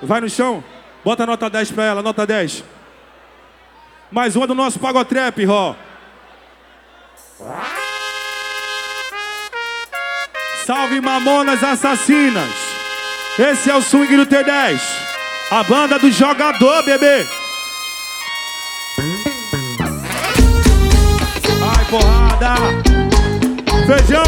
Vai no chão. Bota a nota 10 pra ela, nota 10. Mais uma do nosso Pagotrap, ó. Salve Mamonas Assassinas. Esse é o swing do T10. A banda do jogador, bebê. Ai, porrada. Feijão.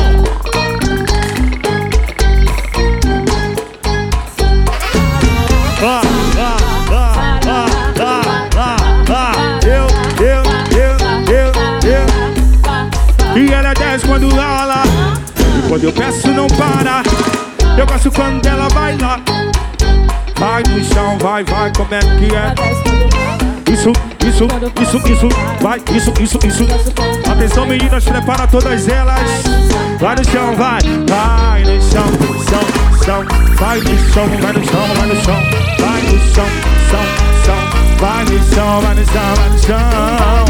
E ela é 10 quando rola. E quando eu peço não para. Eu gosto quando ela vai lá. Vai no chão, vai, como é que é? Isso, vai, isso. Atenção meninas, prepara todas elas. Vai no chão, vai no chão, vai no chão, vai no chão, vai no chão, vai no chão, vai no chão, vai no chão, vai no chão.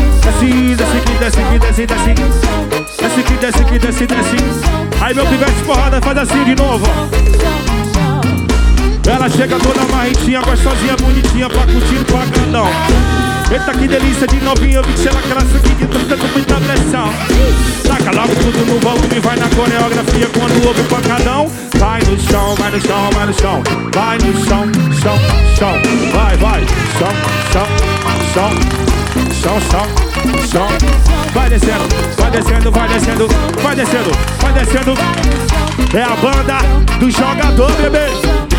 Desce. Aí meu pivete porrada faz assim de novo. Ela chega toda marrentinha, gostosinha, bonitinha, pra curtir o pancadão. Eita que delícia de novinha, eu vi que ela cresce aqui que tô com muita pressão. Taca logo tudo no volume, vai na coreografia quando ouve o pancadão. Vai no chão, vai no chão, vai no chão. Vai no chão, chão. Vai, chão. Vai descendo. É a banda do jogador, bebê.